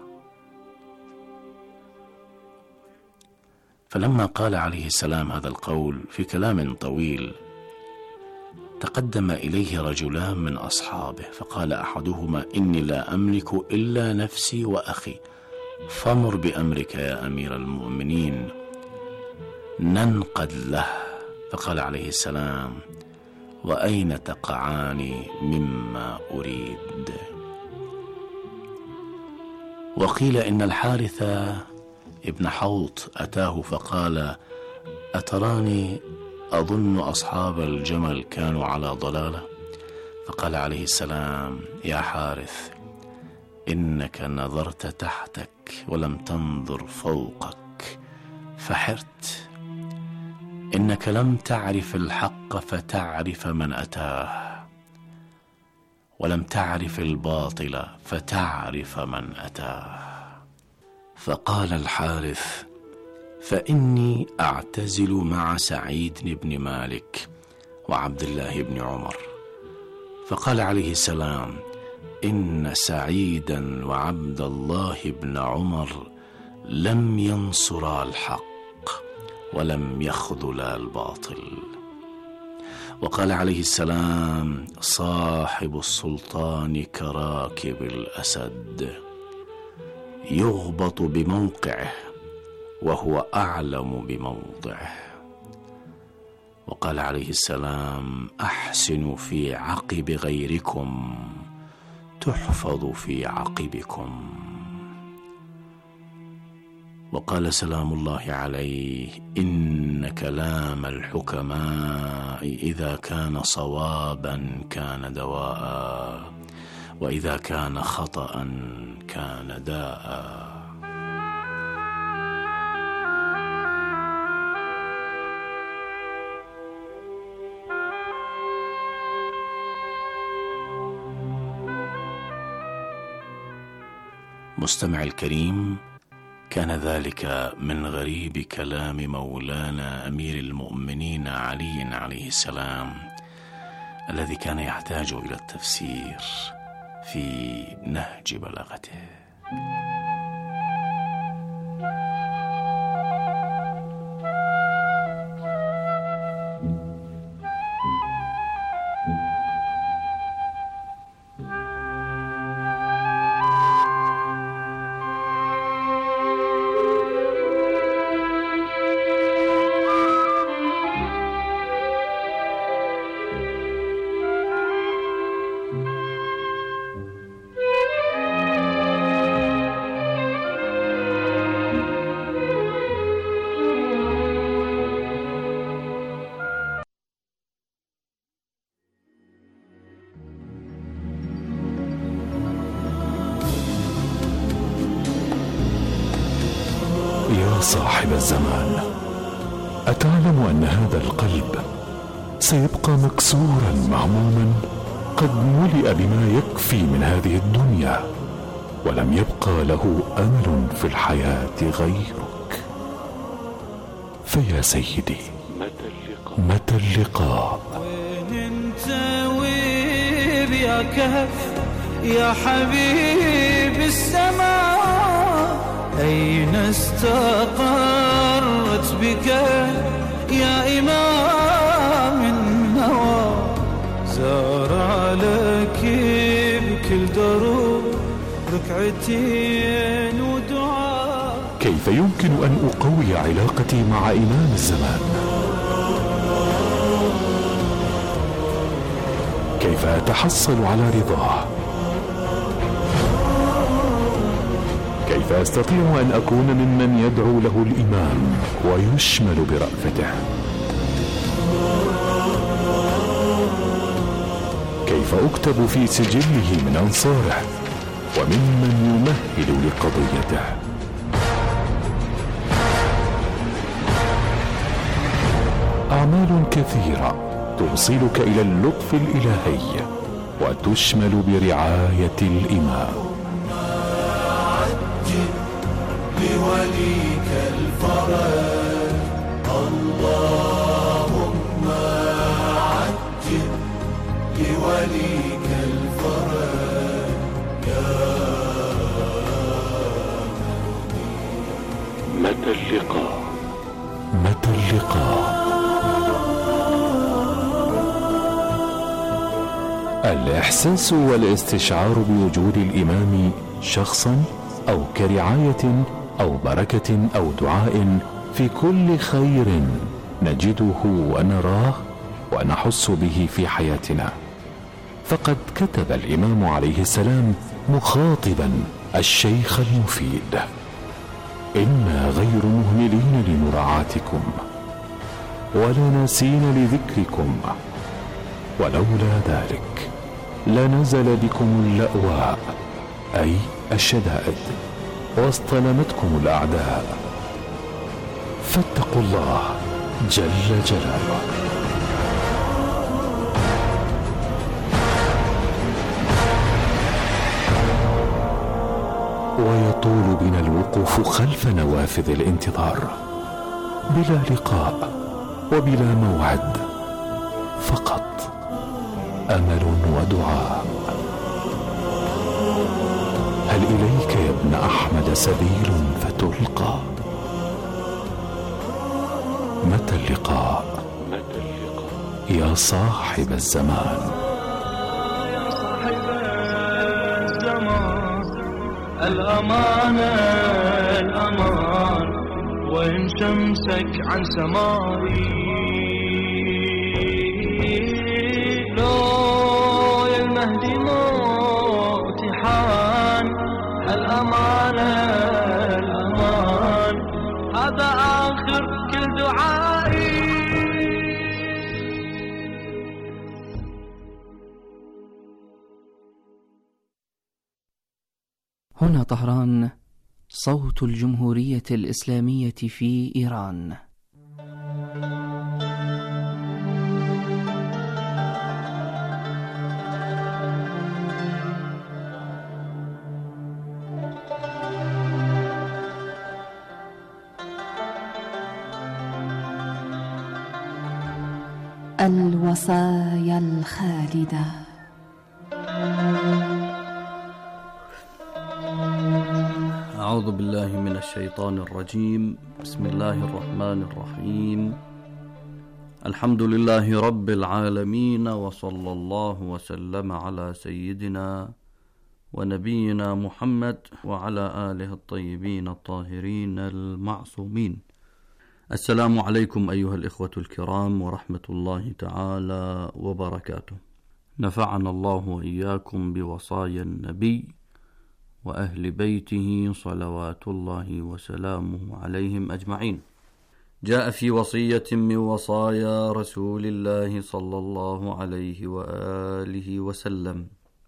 فلما قال عليه السلام هذا القول في كلام طويل، تقدم إليه رجلان من أصحابه، فقال أحدهما: إني لا أملك إلا نفسي وأخي، فامر بأمرك يا أمير المؤمنين ننقد له. فقال عليه السلام: وأين تقعان مما أريد؟ وقيل إن الحارث ابن حوط أتاه فقال: أتراني أظن أصحاب الجمل كانوا على ضلالة؟ فقال عليه السلام: يا حارث، إنك نظرت تحتك ولم تنظر فوقك فحرت، إنك لم تعرف الحق فتعرف من أتاه، ولم تعرف الباطل فتعرف من أتاه. فقال الحارث: فإني أعتزل مع سعيد بن مالك وعبد الله بن عمر. فقال عليه السلام: إن سعيدا وعبد الله بن عمر لم ينصرا الحق ولم يخذلا الباطل. وقال عليه السلام: صاحب السلطان كراكب الأسد، يغبط بموقعه وهو أعلم بموضعه. وقال عليه السلام: أحسنوا في عقب غيركم تحفظ في عقبكم. وقال سلام الله عليه: إن كلام الحكماء إذا كان صوابا كان دواء، وإذا كان خطأ كان داء. مستمع الكريم، كان ذلك من غريب كلام مولانا أمير المؤمنين علي عليه السلام، الذي كان يحتاج إلى التفسير في نهج بلاغته. يا صاحب الزمان، أتعلم أن هذا القلب سيبقى مكسورا مهموما قد ملئ بما يكفي من هذه الدنيا، ولم يبقى له أمل في الحياة غيرك. فيا سيدي، متى اللقاء؟ وين انت وين يا كهف يا حبيب السماء؟ أين استقرت بك يا إمام النوى؟ زار لك بكل دروب ركعتين ودعاء. كيف يمكن أن أقوي علاقتي مع إمام الزمان؟ كيف أتحصل على رضاه؟ كيف أستطيع أن أكون ممن يدعو له الإمام ويشمل برأفته؟ كيف أكتب في سجله من أنصاره وممن يمهل لقضيته؟ أعمال كثيرة توصلك إلى اللطف الإلهي وتشمل برعاية الإمام. لوليك الفرج اللهم عجل لوليك الفرج يا متى اللقاء؟ متى اللقاء؟ الإحساس والاستشعار بوجود الإمام شخصا أو كرعاية أو بركة أو دعاء في كل خير نجده ونراه ونحس به في حياتنا. فقد كتب الإمام عليه السلام مخاطبا الشيخ المفيد: إنا غير مهملين لمراعاتكم ولا ناسين لذكركم، ولولا ذلك لنزل بكم اللأواء أي الشدائد واصطلمتكم الأعداء، فاتقوا الله جل جلاله. ويطول بنا الوقوف خلف نوافذ الانتظار، بلا لقاء وبلا موعد، فقط أمل ودعاء. هل إليك يا ابن أحمد سبيل فتلقى؟ متى اللقاء يا صاحب الزمان؟ يا صاحب الزمان، الأمانة الأمان، وإن شمسك عن سمائي، لو يا المهدي موتي حان، الأمانة الأمان، هذا آخر كل دعائي. هنا طهران، صوت الجمهورية الإسلامية في إيران. الوصايا الخالدة. أعوذ بالله من الشيطان الرجيم. بسم الله الرحمن الرحيم. الحمد لله رب العالمين، وصلى الله وسلم على سيدنا ونبينا محمد وعلى آله الطيبين الطاهرين المعصومين. السلام عليكم أيها الإخوة الكرام ورحمة الله تعالى وبركاته. نفعنا الله وإياكم بوصايا النبي وأهل بيته صلوات الله وسلامه عليهم أجمعين. جاء في وصية من وصايا رسول الله صلى الله عليه وآله وسلم: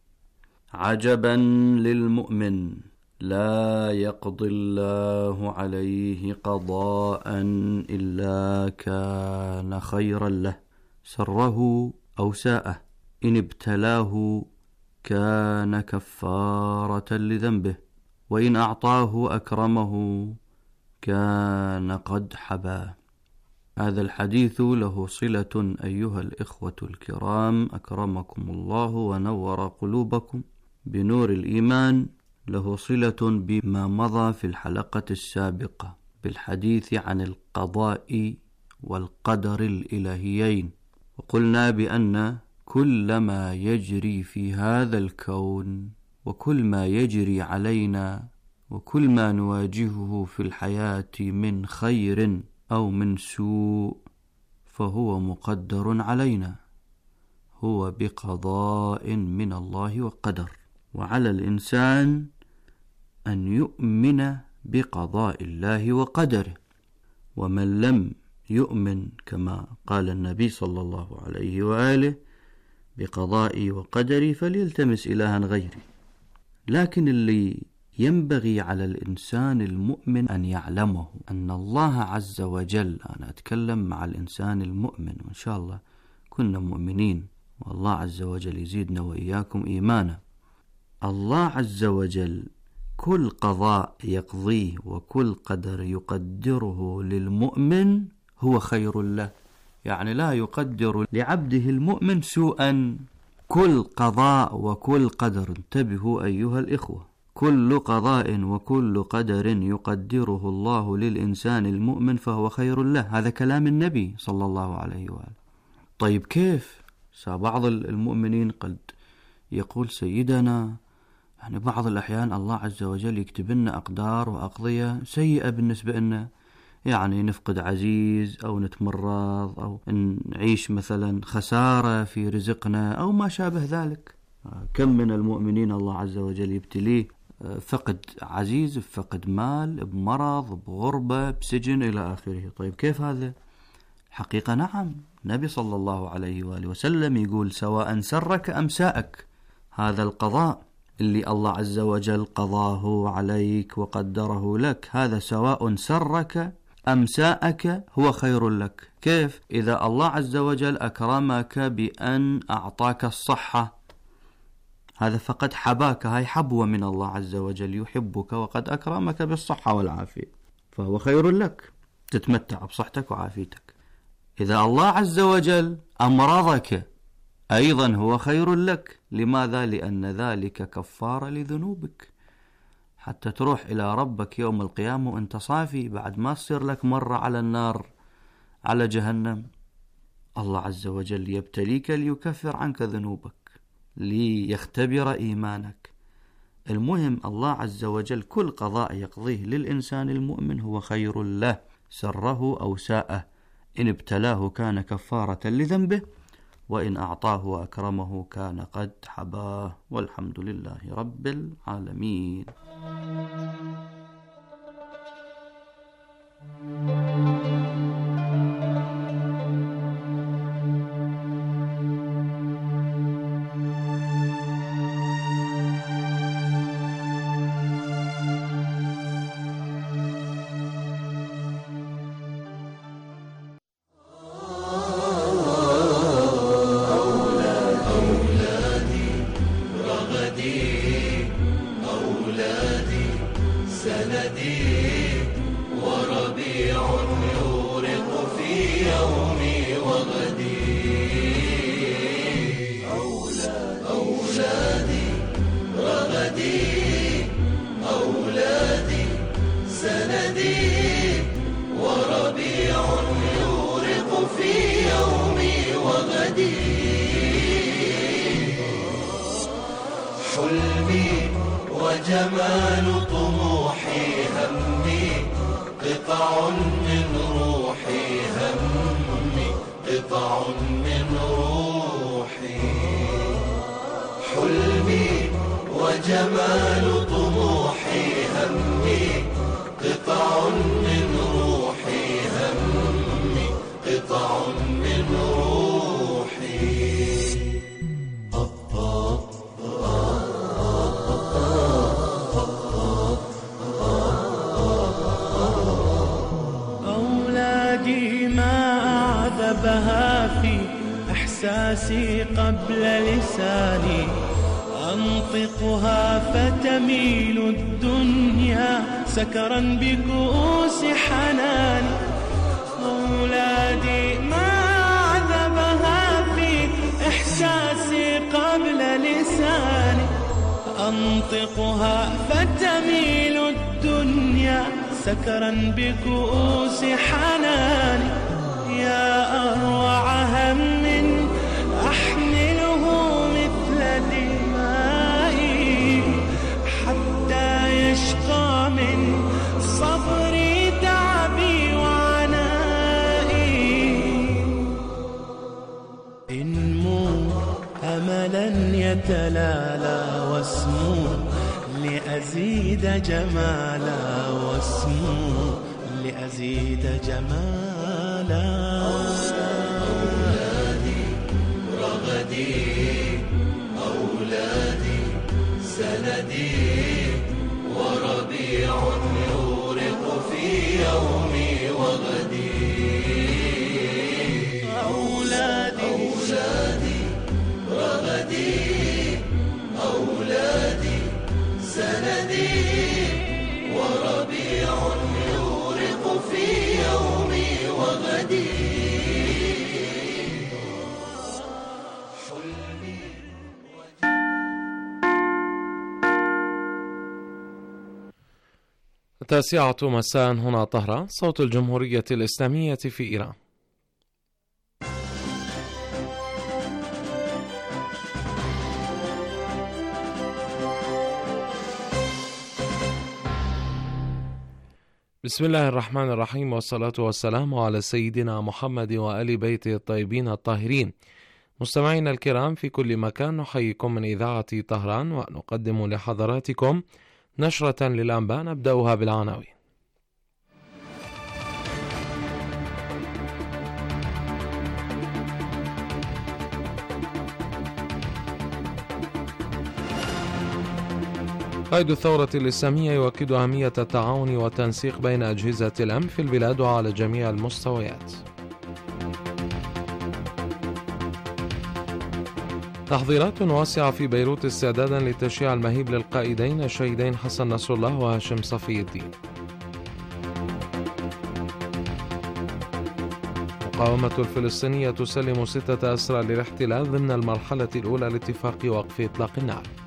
عجبا للمؤمن لا يقضي الله عليه قضاء إلا كان خيرا له، سره أو ساءه، إن ابتلاه كان كفارة لذنبه، وإن أعطاه أكرمه كان قد حباه. هذا الحديث له صلة أيها الإخوة الكرام، أكرمكم الله ونور قلوبكم بنور الإيمان، له صلة بما مضى في الحلقة السابقة بالحديث عن القضاء والقدر الإلهيين، وقلنا بأن كل ما يجري في هذا الكون وكل ما يجري علينا وكل ما نواجهه في الحياة من خير أو من سوء فهو مقدر علينا، هو بقضاء من الله وقدر. وعلى الإنسان أن يؤمن بقضاء الله وقدره، ومن لم يؤمن كما قال النبي صلى الله عليه وآله بقضائي وقدري فليلتمس إلها غيري. لكن اللي ينبغي على الإنسان المؤمن أن يعلمه أن الله عز وجل، أنا أتكلم مع الإنسان المؤمن وإن شاء الله كنا مؤمنين والله عز وجل يزيدنا وإياكم إيمانا. الله عز وجل كل قضاء يقضيه وكل قدر يقدره للمؤمن هو خير له، يعني لا يقدر لعبده المؤمن سوءا. كل قضاء وكل قدر، انتبهوا أيها الإخوة، كل قضاء وكل قدر يقدره الله للإنسان المؤمن فهو خير له. هذا كلام النبي صلى الله عليه وآله. طيب كيف؟ بعض المؤمنين قد يقول سيدنا يعني بعض الأحيان الله عز وجل يكتب لنا أقدار وأقضية سيئة بالنسبة لنا، يعني نفقد عزيز أو نتمرض أو نعيش مثلا خسارة في رزقنا أو ما شابه ذلك. كم من المؤمنين الله عز وجل يبتليه فقد عزيز، فقد مال، بمرض، بغربة، بسجن إلى آخره. طيب كيف هذا؟ حقيقة نعم، النبي صلى الله عليه وآله وسلم يقول سواء سرك أم ساءك، هذا القضاء اللي الله عز وجل قضاه عليك وقدره لك، هذا سواء سرك أم ساءك هو خير لك. كيف؟ إذا الله عز وجل أكرمك بأن أعطاك الصحة، هذا فقد حباك، هاي حبوة من الله عز وجل، يحبك وقد أكرمك بالصحة والعافية، فهو خير لك، تتمتع بصحتك وعافيتك. إذا الله عز وجل أمرضك أيضا هو خير لك. لماذا؟ لأن ذلك كفارة لذنوبك، حتى تروح إلى ربك يوم القيامة وأنت صافي، بعد ما تصير لك مرة على النار على جهنم. الله عز وجل يبتليك ليكفر عنك ذنوبك، ليختبر إيمانك. المهم الله عز وجل كل قضاء يقضيه للإنسان المؤمن هو خير له، سره أو ساءه. إن ابتلاه كان كفارة لذنبه، وإن أعطاه وأكرمه كان قد حباه. والحمد لله رب العالمين. وجمال طموحي همي قطع من روحي، همي قطع من روحي. حلمي وجمال طموحي همي قطع من روحي، همي قطع من روحي. بها في إحساسي قبل لساني، أنطقها فتميل الدنيا سكرا بكؤوس حناني. أولادي ما عذبها في إحساسي قبل لساني، أنطقها فتميل الدنيا سكرا بكؤوس حناني. يا أروع هم أحمله مثل دمائي، حتى يشقى من صبري تعبي وعنائي. انمو أملا يتلالى واسمو لأزيد جمالا، واسمو لأزيد جمالا. أولادي رغدي، أولادي سندي، وربيع يورق في يومي وغدي. أولادي رغدي، أولادي سندي، وربيع يورق في يومي وغدي. التاسعة مساء هنا طهران، صوت الجمهورية الإسلامية في إيران. بسم الله الرحمن الرحيم، والصلاة والسلام على سيدنا محمد وآل بيته الطيبين الطاهرين. مستمعينا الكرام في كل مكان، نحييكم من إذاعة طهران ونقدم لحضراتكم نشرة للأنباء نبدأها بالعناوين. قائد الثورة الإسلامية يؤكد أهمية التعاون والتنسيق بين أجهزة الأمن في البلاد وعلى جميع المستويات. تحضيرات واسعة في بيروت استعدادا لتشييع المهيب للقائدين الشهيدين حسن نصر الله وهاشم صفي الدين. المقاومة الفلسطينية تسلم 6 أسرى للاحتلال ضمن المرحلة الأولى لاتفاق وقف إطلاق النار.